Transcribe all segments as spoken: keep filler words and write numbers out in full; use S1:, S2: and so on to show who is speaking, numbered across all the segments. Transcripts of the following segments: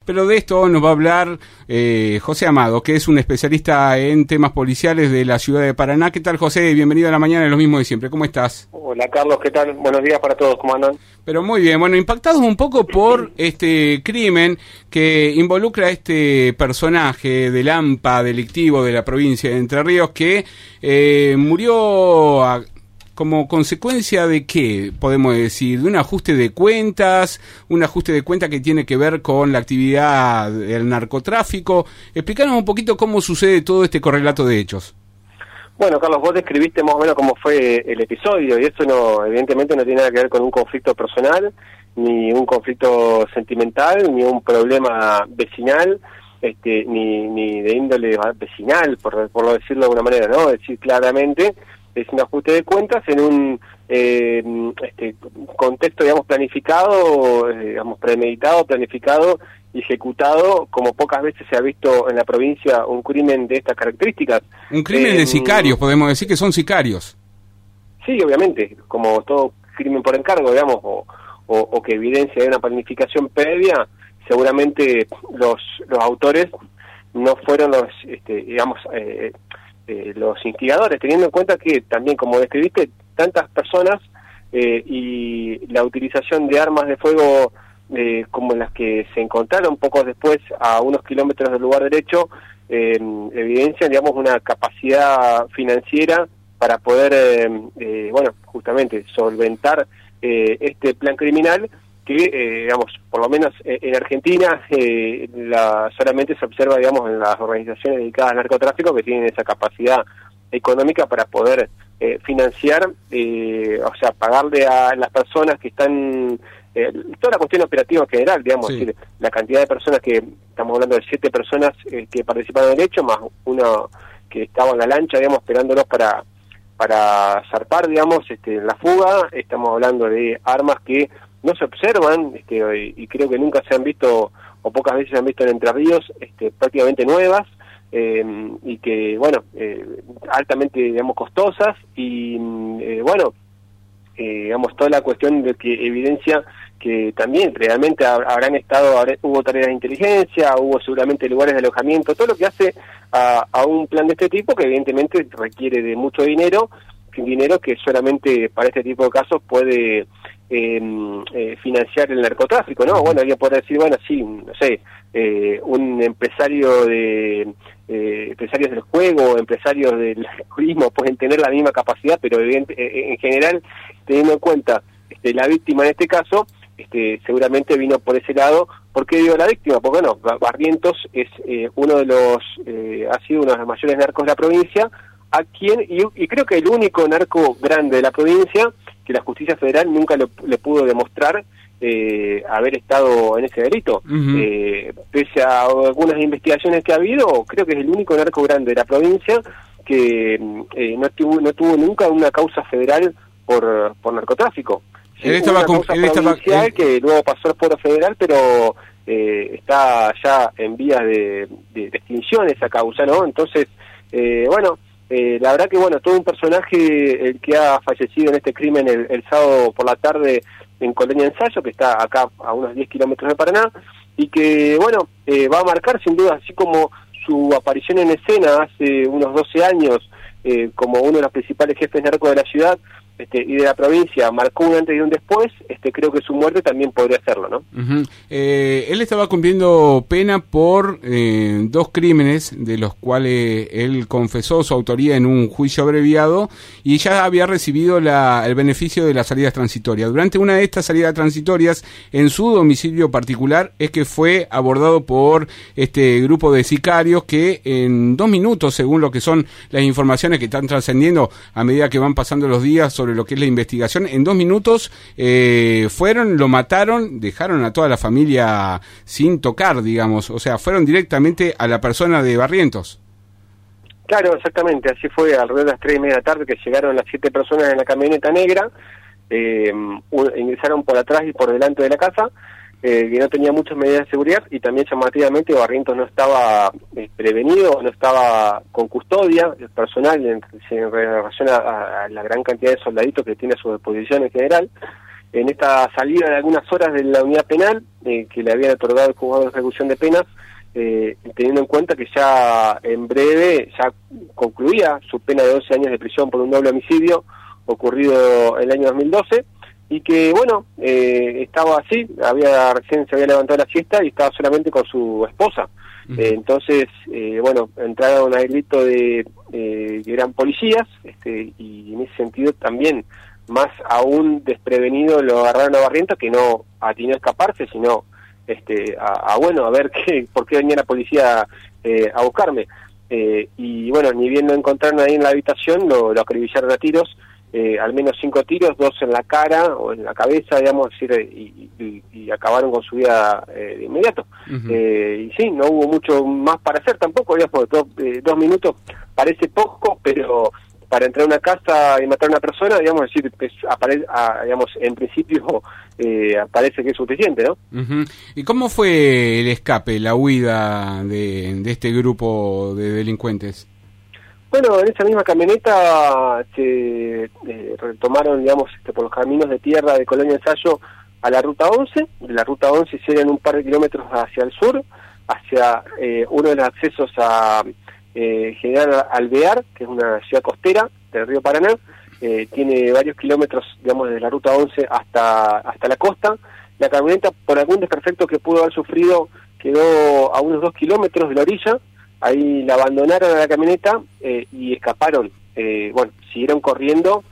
S1: pero de esto nos va a hablar eh, José Amado, que es un especialista en temas policiales de la ciudad de Paraná. ¿Qué tal, José? Bienvenido a la mañana, es lo mismo de siempre. ¿Cómo estás?
S2: Hola, Carlos, ¿qué tal? Buenos días para todos, ¿cómo andan?
S1: Pero muy bien, bueno, impactados un poco por este crimen que involucra a este personaje del AMPA delictivo de la provincia de Entre Ríos que eh, murió a, como consecuencia de qué, podemos decir, de un ajuste de cuentas, un ajuste de cuentas que tiene que ver con la actividad del narcotráfico. Explícanos un poquito cómo sucede todo este correlato de hechos.
S2: Bueno, Carlos, vos describiste más o menos cómo fue el episodio, y eso no, evidentemente no tiene nada que ver con un conflicto personal, ni un conflicto sentimental, ni un problema vecinal, este, ni, ni de índole vecinal, por, por decirlo de alguna manera, ¿no? Es decir, claramente es un ajuste de cuentas en un eh, este, contexto, digamos, planificado, eh, digamos, premeditado, planificado y ejecutado, como pocas veces se ha visto en la provincia un crimen de estas características.
S1: Un crimen eh, de sicarios, podemos decir que son sicarios.
S2: Sí, obviamente, como todo crimen por encargo, digamos, o, o, o que evidencia de una planificación previa, seguramente los los autores no fueron los, este, digamos, eh, eh, los instigadores, teniendo en cuenta que también, como describiste, tantas personas eh, y la utilización de armas de fuego Eh, como las que se encontraron pocos después a unos kilómetros del lugar del hecho, eh, evidencian, digamos, una capacidad financiera para poder, eh, eh, bueno, justamente solventar eh, este plan criminal que, eh, digamos, por lo menos en Argentina eh, la, solamente se observa, digamos, en las organizaciones dedicadas al narcotráfico, que tienen esa capacidad económica para poder eh, financiar, eh, o sea, pagarle a las personas que están... Eh, toda la cuestión operativa en general, digamos, sí. Es decir, la cantidad de personas que, estamos hablando de siete personas eh, que participaron en el hecho, más uno que estaba en la lancha, digamos, esperándolos para para zarpar, digamos, este, en la fuga. Estamos hablando de armas que no se observan, este, y, y creo que nunca se han visto, o pocas veces se han visto en Entre Ríos, este, prácticamente nuevas, eh, y que, bueno, eh, altamente, digamos, costosas, y, eh, bueno, Eh, digamos, toda la cuestión de que evidencia que también realmente habrán estado, habrá, hubo tareas de inteligencia, hubo seguramente lugares de alojamiento, todo lo que hace a, a un plan de este tipo, que evidentemente requiere de mucho dinero, dinero que solamente para este tipo de casos puede eh, eh, financiar el narcotráfico, ¿no? Bueno, alguien podrá decir, bueno, sí, no sé, eh, un empresario de... Eh, empresarios del juego, empresarios del turismo pueden tener la misma capacidad, pero evidente, eh, en general, teniendo en cuenta este, la víctima en este caso, este, seguramente vino por ese lado. ¿Por qué digo la víctima? Porque bueno, Barrientos es eh, uno de los, eh, ha sido uno de los mayores narcos de la provincia, a quien, y, y creo que el único narco grande de la provincia, que la justicia federal nunca lo, le pudo demostrar Eh, haber estado en ese delito. Uh-huh. Eh, pese a algunas investigaciones que ha habido, creo que es el único narco grande de la provincia que eh, no tuvo no tuvo nunca una causa federal por por narcotráfico. Sí,
S1: él estaba
S2: una
S1: con,
S2: causa
S1: él estaba,
S2: provincial
S1: él...
S2: que luego pasó al foro federal, pero eh, está ya en vías de, de, de extinción esa causa, ¿no? Entonces, eh, bueno, eh, la verdad que, bueno, todo un personaje el que ha fallecido en este crimen el, el sábado por la tarde en Colonia Ensayo, que está acá a unos diez kilómetros de Paraná, y que, bueno, eh, va a marcar sin duda, así como su aparición en escena hace unos doce años, eh, como uno de los principales jefes narcos de la ciudad este, y de la provincia, marcó un antes y un después, este, creo que su muerte también podría hacerlo, ¿no?
S1: Uh-huh. Eh, él estaba cumpliendo pena por eh, dos crímenes, de los cuales él confesó su autoría en un juicio abreviado, y ya había recibido la, el beneficio de las salidas transitorias. Durante una de estas salidas transitorias, en su domicilio particular, es que fue abordado por este grupo de sicarios que en dos minutos, según lo que son las informaciones que están trascendiendo a medida que van pasando los días sobre lo que es la investigación, en dos minutos eh, fueron, lo mataron, dejaron a toda la familia sin tocar, digamos, o sea, fueron directamente a la persona de Barrientos.
S2: Claro, exactamente, así fue alrededor de las tres y media de la tarde que llegaron las siete personas en la camioneta negra, eh, ingresaron por atrás y por delante de la casa, eh, que no tenía muchas medidas de seguridad, y también llamativamente Barrientos no estaba eh, prevenido, no estaba con custodia personal en, en relación a, a la gran cantidad de soldaditos que tiene a su disposición en general, en esta salida de algunas horas de la unidad penal eh, que le habían otorgado el juzgado de ejecución de penas, eh, teniendo en cuenta que ya en breve ya concluía su pena de doce años de prisión por un doble homicidio ocurrido en el año dos mil doce, y que bueno, eh, estaba así, había recién se había levantado la siesta y estaba solamente con su esposa. Uh-huh. eh, entonces, eh, bueno, entraron al grito de eh, que eran policías, este, y en ese sentido también, más aún desprevenido, lo agarraron a Barrientos, que no atinó a escaparse, sino este, a, a bueno, a ver qué, por qué venía la policía eh, a buscarme. Eh, y bueno, ni bien lo encontraron ahí en la habitación, lo, lo acribillaron a tiros. Eh, al menos cinco tiros, dos en la cara o en la cabeza, digamos, decir, y, y, y acabaron con su vida eh, de inmediato. Uh-huh. eh, y sí, no hubo mucho más para hacer tampoco, digamos, dos, eh, dos minutos parece poco, pero para entrar a una casa y matar a una persona, digamos, decir, pues, apare, a, digamos, en principio eh, parece que es suficiente, ¿no?
S1: Uh-huh. ¿Y cómo fue el escape, la huida de, de este grupo de delincuentes?
S2: Bueno, en esa misma camioneta se eh, retomaron, digamos, este, por los caminos de tierra de Colonia Ensayo a la Ruta once. De la Ruta once hicieron un par de kilómetros hacia el sur, hacia eh, uno de los accesos a eh, General Alvear, que es una ciudad costera del río Paraná. Eh, tiene varios kilómetros, digamos, desde la Ruta once hasta, hasta la costa. La camioneta, por algún desperfecto que pudo haber sufrido, quedó a unos dos kilómetros de la orilla. Ahí la abandonaron a la camioneta eh, y escaparon. Eh, bueno, siguieron corriendo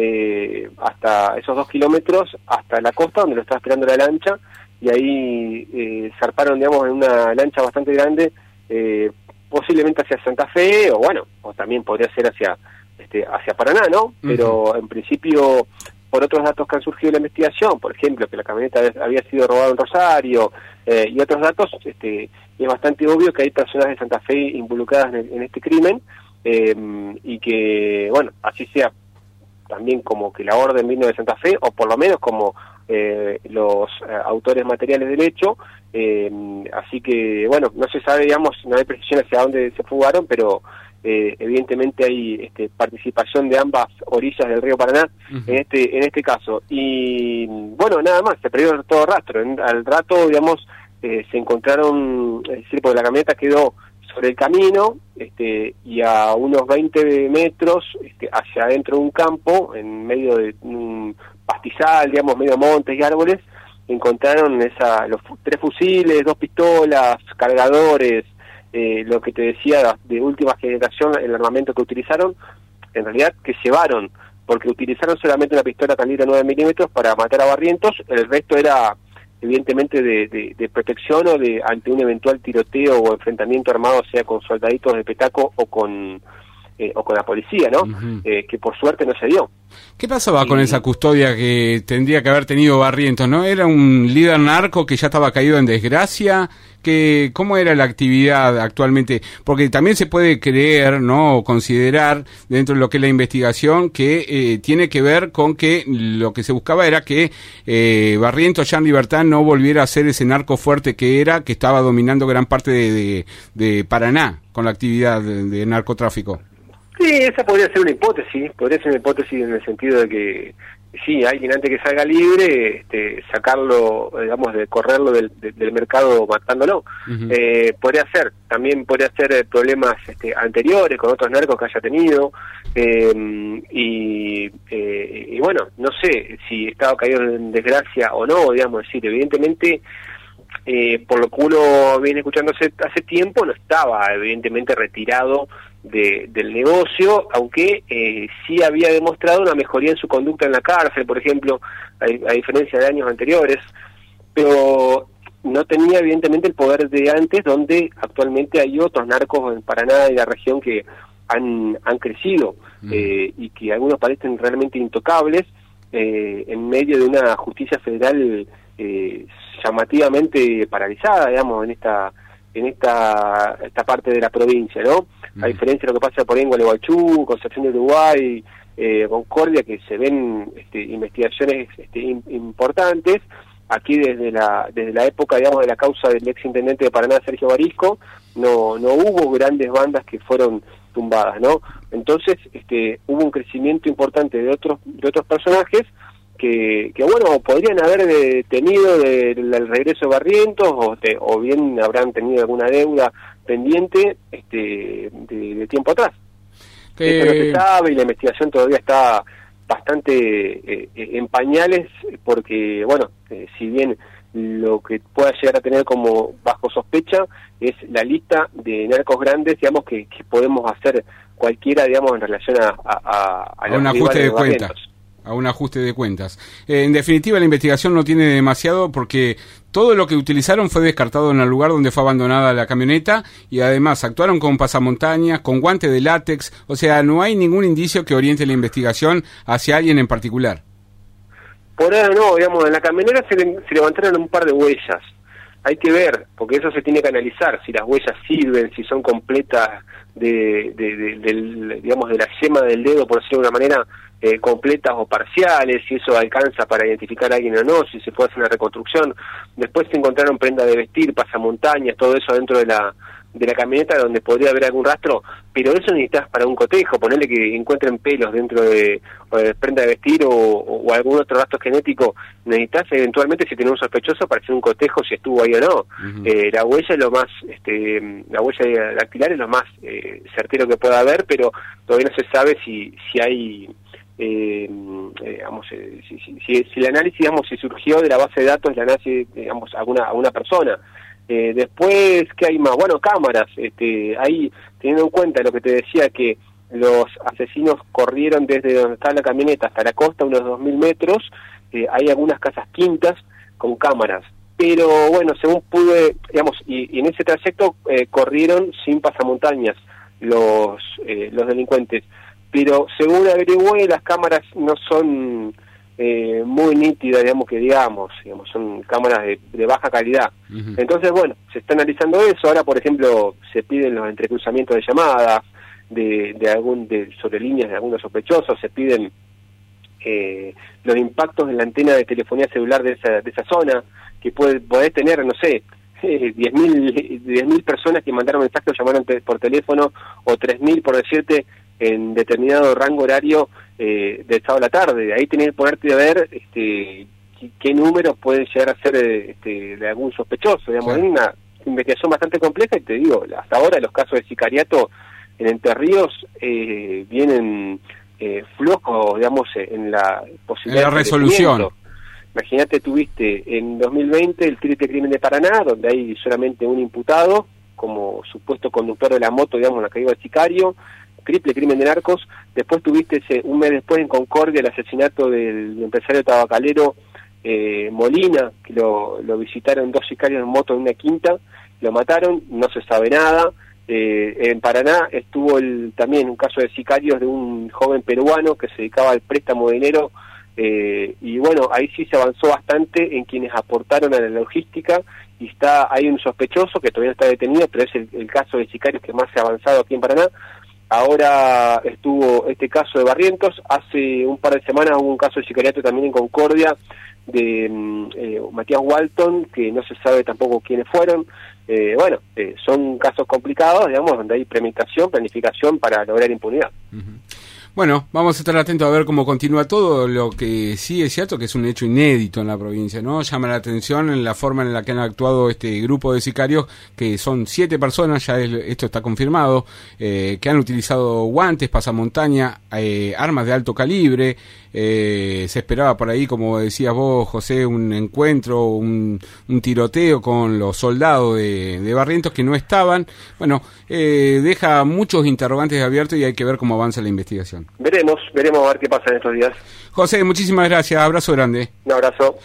S2: eh, hasta esos dos kilómetros, hasta la costa, donde lo estaba esperando la lancha, y ahí eh, zarparon, digamos, en una lancha bastante grande, eh, posiblemente hacia Santa Fe, o bueno, o también podría ser hacia este hacia Paraná, ¿no? Pero uh-huh. en principio, por otros datos que han surgido de la investigación, por ejemplo, que la camioneta había sido robada en Rosario, eh, y otros datos, este es bastante obvio que hay personas de Santa Fe involucradas en, en este crimen, eh, y que, bueno, así sea también como que la orden vino de Santa Fe, o por lo menos como eh, los eh, autores materiales del hecho, eh, así que, bueno, no se sabe, digamos, no hay precisión hacia dónde se fugaron, pero eh, evidentemente hay este, participación de ambas orillas del río Paraná, uh-huh. en este en este caso. Y, bueno, nada más, se perdió todo rastro. En, al rato, digamos, Eh, se encontraron, es decir, porque la camioneta quedó sobre el camino, este, y a unos veinte metros este, hacia adentro de un campo, en medio de un pastizal, digamos, medio montes y árboles, encontraron esa, los tres fusiles, dos pistolas, cargadores, eh, lo que te decía de última generación, el armamento que utilizaron, en realidad que llevaron, porque utilizaron solamente una pistola calibre nueve milímetros para matar a Barrientos, el resto era evidentemente de, de, de protección o de ante un eventual tiroteo o enfrentamiento armado, sea con soldaditos de Petaco o con eh, o con la policía, ¿no? Uh-huh. Eh, que por suerte no se dio.
S1: ¿Qué pasaba
S2: y,
S1: con esa custodia que tendría que haber tenido Barrientos, no? ¿Era un líder narco que ya estaba caído en desgracia? Que, ¿cómo era la actividad actualmente? Porque también se puede creer, ¿no? O considerar, dentro de lo que es la investigación, que eh, tiene que ver con que lo que se buscaba era que eh, Barrientos ya en libertad no volviera a ser ese narco fuerte que era, que estaba dominando gran parte de, de, de Paraná con la actividad de, de narcotráfico.
S2: Sí, esa podría ser una hipótesis, podría ser una hipótesis en el sentido de que sí, alguien antes que salga libre, este, sacarlo, digamos, de correrlo del, de, del mercado matándolo. Uh-huh. Eh, podría ser, también podría ser problemas este, anteriores con otros narcos que haya tenido, eh, y, eh, y bueno, no sé si estaba caído en desgracia o no, digamos, decir, evidentemente, eh, por lo que uno viene escuchando hace, hace tiempo, no estaba evidentemente retirado De, del negocio, aunque eh, sí había demostrado una mejoría en su conducta en la cárcel, por ejemplo, a, a diferencia de años anteriores, pero no tenía evidentemente el poder de antes, donde actualmente hay otros narcos en Paraná y la región que han, han crecido, mm. eh, y que algunos parecen realmente intocables, eh, en medio de una justicia federal eh, llamativamente paralizada, digamos, en esta en esta esta parte de la provincia, ¿no? A diferencia de lo que pasa por ahí en Gualeguaychú, Concepción de Uruguay, eh, Concordia, que se ven este, investigaciones este, in, importantes, aquí desde la desde la época, digamos, de la causa del ex intendente de Paraná, Sergio Barisco, no no hubo grandes bandas que fueron tumbadas, ¿no? Entonces, este hubo un crecimiento importante de otros de otros personajes, que, que bueno, podrían haber detenido del de, regreso de Barrientos, o, de, o bien habrán tenido alguna deuda pendiente este, de, de tiempo atrás. Eh... Eso no se sabe y la investigación todavía está bastante eh, en pañales, porque, bueno, eh, si bien lo que pueda llegar a tener como bajo sospecha es la lista de narcos grandes, digamos, que, que podemos hacer cualquiera, digamos, en relación a, a, a,
S1: a un ajuste de cuentas. A un ajuste de cuentas. Eh, en definitiva, la investigación no tiene demasiado porque todo lo que utilizaron fue descartado en el lugar donde fue abandonada la camioneta y además actuaron con pasamontañas, con guantes de látex, o sea, no hay ningún indicio que oriente la investigación hacia alguien en particular.
S2: Por ahora no, digamos, en la camioneta se, le, se levantaron un par de huellas. Hay que ver, porque eso se tiene que analizar, si las huellas sirven, si son completas de, de, de, de digamos, de la yema del dedo, por decirlo de una manera, eh, completas o parciales, si eso alcanza para identificar a alguien o no, si se puede hacer una reconstrucción. Después se encontraron prenda de vestir, pasamontañas, todo eso dentro de la de la camioneta donde podría haber algún rastro, pero eso necesitas para un cotejo, ponerle que encuentren pelos dentro de, de prenda de vestir o, o, o algún otro rastro genético, necesitas eventualmente si tenés un sospechoso para hacer un cotejo si estuvo ahí o no. Uh-huh. eh, la huella es lo más, este, la huella dactilar es lo más eh, certero que pueda haber, pero todavía no se sabe si si hay eh, eh, digamos, eh, si, si, si, si el análisis, digamos, si surgió de la base de datos, el análisis, digamos, a una, a una persona. Eh, después, ¿qué hay más? Bueno, cámaras. Este, ahí, teniendo en cuenta lo que te decía, que los asesinos corrieron desde donde está la camioneta hasta la costa, unos dos mil metros, eh, hay algunas casas quintas con cámaras. Pero bueno, según pude, digamos, y, y en ese trayecto eh, corrieron sin pasamontañas los, eh, los delincuentes. Pero según averigüé, las cámaras no son Eh, muy nítida, digamos, que digamos, digamos son cámaras de, de baja calidad. Uh-huh. Entonces, bueno, se está analizando eso. Ahora, por ejemplo, se piden los entrecruzamientos de llamadas de, de algún de sobre líneas de algunos sospechosos, se piden eh, los impactos en la antena de telefonía celular de esa de esa zona, que puede podés tener, no sé, eh, diez mil personas que mandaron mensajes o llamaron te, por teléfono, o tres mil, por decirte, en determinado rango horario eh, del sábado a la tarde. Ahí tenés que ponerte a ver este, qué, qué números pueden llegar a ser este, de algún sospechoso. Digamos, sí. Es una investigación bastante compleja y te digo, hasta ahora los casos de sicariato en Entre Ríos eh, vienen eh, flojos, digamos, en la posibilidad
S1: en la
S2: de
S1: resolución.
S2: Imagínate, tuviste en dos mil veinte el triple crimen de Paraná, donde hay solamente un imputado como supuesto conductor de la moto, digamos, en la caída del sicario, triple crimen de narcos. Después tuviste ese, un mes después en Concordia el asesinato del empresario tabacalero eh, Molina, que lo, lo visitaron dos sicarios en moto en una quinta, lo mataron, no se sabe nada. Eh, en Paraná estuvo el, también un caso de sicarios de un joven peruano que se dedicaba al préstamo de dinero, eh, y bueno, ahí sí se avanzó bastante en quienes aportaron a la logística, y está hay un sospechoso que todavía no está detenido, pero es el, el caso de sicarios que más se ha avanzado aquí en Paraná. Ahora estuvo este caso de Barrientos, hace un par de semanas hubo un caso de sicariato también en Concordia de eh, Matías Walton, que no se sabe tampoco quiénes fueron. Eh, bueno, eh, son casos complicados, digamos, donde hay premeditación, planificación para lograr impunidad. Uh-huh.
S1: Bueno, vamos a estar atentos a ver cómo continúa todo. Lo que sí es cierto que es un hecho inédito en la provincia, ¿no? Llama la atención en la forma en la que han actuado este grupo de sicarios, que son siete personas, ya es, esto está confirmado, eh, que han utilizado guantes, pasamontaña, eh, armas de alto calibre. Eh, se esperaba por ahí, como decías vos, José, un encuentro, un, un tiroteo con los soldados de, de Barrientos que no estaban. Bueno, eh, deja muchos interrogantes abiertos y hay que ver cómo avanza la investigación.
S2: Veremos, veremos a ver qué pasa en estos días.
S1: José, muchísimas gracias, abrazo grande.
S2: Un abrazo.